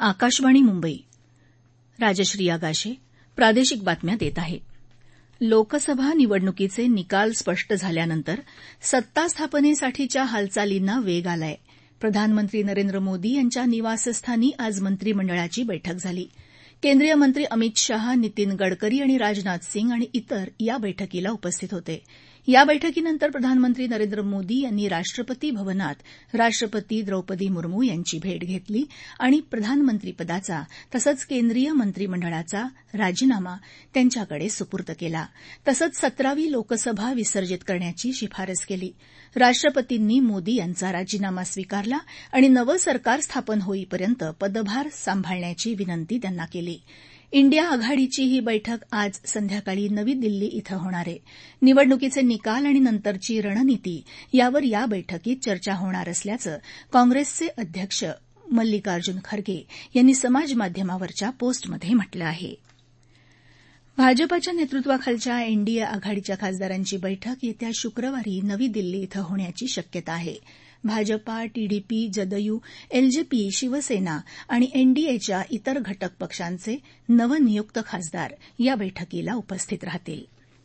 आकाशवाणी मुंबई. राजश्री आगाशे प्रादेशिक बातम्या देत आहे. लोकसभा निवडणुकीचे निकाल स्पष्ट झाल्यानंतर सत्ता स्थापनेसाठीच्या हालचालींना वेग आलाय. प्रधानमंत्री नरेंद्र मोदी यांच्या निवासस्थानी आज मंत्रिमंडळाची बैठक झाली. केंद्रीय मंत्री अमित शाह, नितीन गडकरी आणि राजनाथ सिंग आणि इतर या बैठकीला उपस्थित होते. या बैठकीनंतर प्रधानमंत्री नरेंद्र मोदी यांनी राष्ट्रपती भवनात राष्ट्रपती द्रौपदी मुर्मू यांची भेट घेतली आणि प्रधानमंत्रीपदाचा तसंच केंद्रीय मंत्रिमंडळाचा राजीनामा त्यांच्याकडे सुपूर्द केला. तसंच 17वी लोकसभा विसर्जित करण्याची शिफारस केली. राष्ट्रपतींनी मोदी यांचा राजीनामा स्वीकारला आणि नवं सरकार स्थापन होईपर्यंत पदभार सांभाळण्याची विनंती त्यांना केली. इंडिया आघाडीची ही बैठक आज संध्याकाळी नवी दिल्ली इथं होणार आहे. निवडणुकीचे निकाल आणि नंतरची रणनीती यावर या बैठकीत चर्चा होणार असल्याचं काँग्रेसचे अध्यक्ष मल्लिकार्जुन खरगे यांनी समाजमाध्यमावरच्या पोस्टमध्ये म्हटलं आहे. भाजपाच्या नेतृत्वाखालच्या एनडीए आघाडीच्या खासदारांची बैठक येत्या शुक्रवारी नवी दिल्ली इथं होण्याची शक्यता आहे. भाजपा, टीडीपी, जदयू, एलजेपी, शिवसेना आणि एनडीएच्या इतर घटक पक्षांचे नवनियुक्त खासदार या बैठकीला उपस्थित राहतील.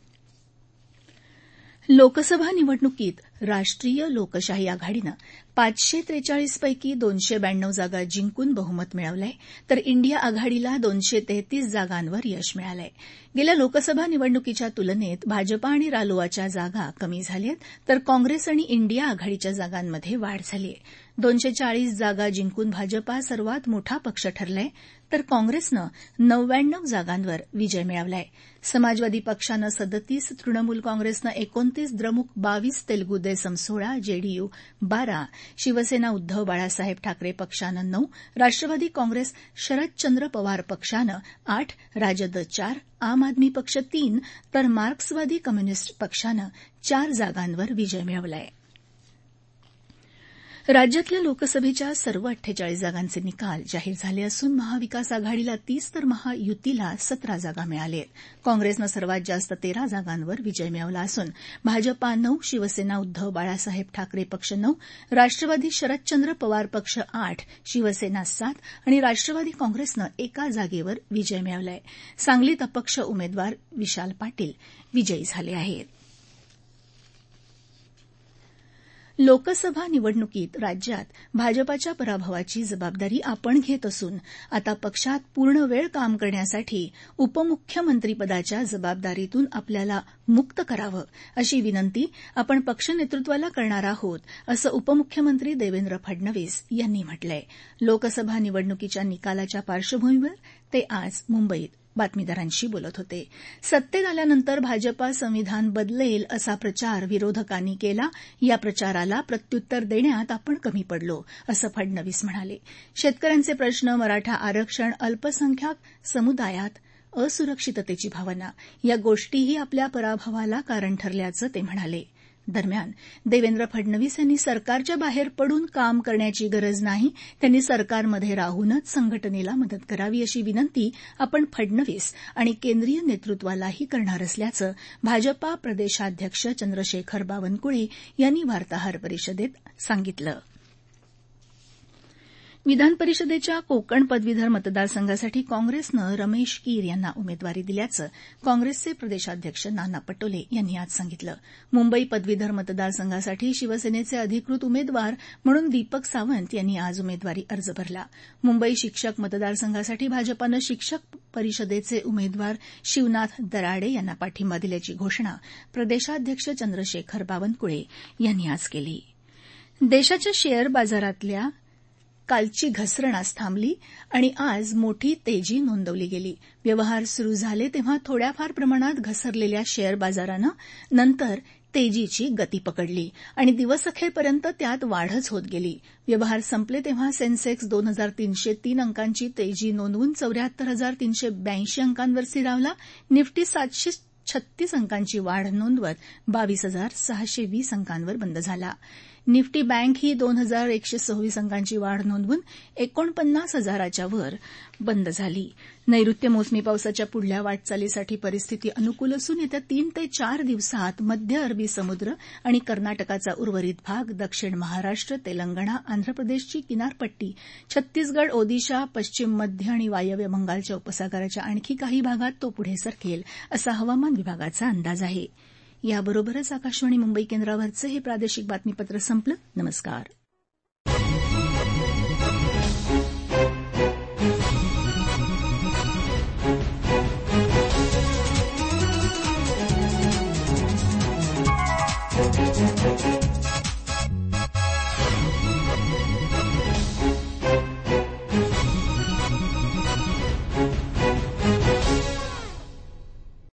लोकसभा निवडणुकीत राष्ट्रीय लोकशाही आघाडीनं 543 पैकी 292 जागा जिंकून बहुमत मिळवलंय, तर इंडिया आघाडीला 233 जागांवर यश मिळालंय. गेल्या लोकसभा निवडणुकीच्या तुलनेत भाजपा आणि रालोआच्या जागा कमी झाल्यात, तर काँग्रेस आणि इंडिया आघाडीच्या जागांमध्ये वाढ झाली आहे. 240 जागा जिंकून भाजपा सर्वात मोठा पक्ष ठरलाय, तर काँग्रेसनं 99 जागांवर विजय मिळवलाय. समाजवादी पक्षानं 37, तृणमूल काँग्रेसनं 29, द्रमुक 22, तेलगू देसम 16, जेडीयू 12, शिवसेना उद्धव बाळासाहेब ठाकरे पक्षानं 9, राष्ट्रवादी काँग्रेस शरदचंद्र पवार पक्षानं 8, राजद 4, आम आदमी पक्ष 3, तर मार्क्सवादी कम्युनिस्ट पक्षानं 4 जागांवर विजय मिळवलाय. राज्यातल्या लोकसभेच्या सर्व 48 जागांचे निकाल जाहीर झाले असून महाविकास आघाडीला 30 तर महायुतीला 17 जागा मिळाल्या आहेत. काँग्रेसनं सर्वात जास्त 13 जागांवर विजय मिळवला असून भाजपा 9, शिवसेना उद्धव बाळासाहेब ठाकरे पक्ष 9, राष्ट्रवादी शरदचंद्र पवार पक्ष 8, शिवसेना 7 आणि राष्ट्रवादी काँग्रेसनं एका जागेवर विजय मिळवलाय. सांगलीत अपक्ष उमेदवार विशाल पाटील विजयी झाले आहेत. लोकसभा निवडणुकीत राज्यात भाजपाच्या पराभवाची जबाबदारी आपण घेत असून आता पक्षात पूर्ण वेळ काम करण्यासाठी उपमुख्यमंत्रीपदाच्या जबाबदारीतून आपल्याला मुक्त करावं, अशी विनंती आपण पक्षनेतृत्वाला करणार आहोत, असं उपमुख्यमंत्री देवेंद्र फडणवीस यांनी म्हटलंय. लोकसभा निवडणुकीच्या निकालाच्या पार्श्वभूमीवर ते आज मुंबईत बातमीदारांशी बोलत होते. सत्तेत आल्यानंतर भाजपा संविधान बदलेल असा प्रचार विरोधकांनी केला. या प्रचाराला प्रत्युत्तर देण्यात आपण कमी पडलो, असं फडणवीस म्हणाले. शेतकऱ्यांचे प्रश्न, मराठा आरक्षण, अल्पसंख्याक समुदायात असुरक्षिततेची भावना या गोष्टीही आपल्या पराभवाला कारण ठरल्याचं ते म्हणाले. दरम्यान देवेंद्र फडणवीस यांनी सरकारच्या बाहेर पडून काम करण्याची गरज नाही, त्यांनी सरकारमध्ये राहूनच संघटनेला मदत करावी, अशी विनंती आपण फडणवीस आणि केंद्रीय नेतृत्वालाही करणार असल्याचं भाजपा प्रदेशाध्यक्ष चंद्रशेखर बावनकुळे यांनी वार्ताहर परिषदेत सांगितलं. विधान परिषदेच्या कोकण पदवीधर मतदारसंघासाठी काँग्रेसनं रमेश कीर यांना उमेदवारी दिल्याचं काँग्रेसचे प्रदेशाध्यक्ष नाना पटोले यांनी आज सांगितलं. मुंबई पदवीधर मतदारसंघासाठी शिवसेनेचे अधिकृत उमेदवार म्हणून दीपक सावंत यांनी आज उमेदवारी अर्ज भरला. मुंबई शिक्षक मतदारसंघासाठी भाजपानं शिक्षक परिषदेचे उमेदवार शिवनाथ दराडे यांना पाठिंबा दिल्याची घोषणा प्रदेशाध्यक्ष चंद्रशेखर बावनकुळे यांनी आज केली. देशाच्या शेअर बाजारातल्या कालची घसरण आज थांबली आणि आज मोठी तेजी नोंदवली गेली. व्यवहार सुरू झाले तेव्हा थोड्याफार प्रमाणात घसरलेल्या शेअर बाजारानं नंतर तेजीची गती पकडली आणि दिवसअखेरपर्यंत त्यात वाढच होत गेली. व्यवहार संपले तेव्हा सेन्सेक्स 2303 अंकांची तेजी नोंदवून 74,382 अंकांवर स्थिरावला. निफ्टी 736 अंकांची वाढ नोंदवत 22,620 अंकांवर बंद झाला. निफ्टी बँक ही 2126 अंकांची वाढ नोंदवून 49,000च्या वर बंद झाली. नैऋत्य मोसमी पावसाच्या पुढल्या वाटचालीसाठी परिस्थिती अनुकूल असून येत्या 3 ते 4 दिवसात मध्य अरबी समुद्र आणि कर्नाटकाचा उर्वरित भाग, दक्षिण महाराष्ट्र, तेलंगणा, आंध्र प्रदेशची किनारपट्टी, छत्तीसगड, ओदिशा, पश्चिम मध्य आणि वायव्य बंगालच्या उपसागराच्या आणखी काही भागात तो पुढे सरकेल असा हवामान विभागाचा अंदाज आहे. याबरोबरच आकाशवाणी मुंबई केंद्रावरचं हे प्रादेशिक बातमीपत्र संपलं. नमस्कार.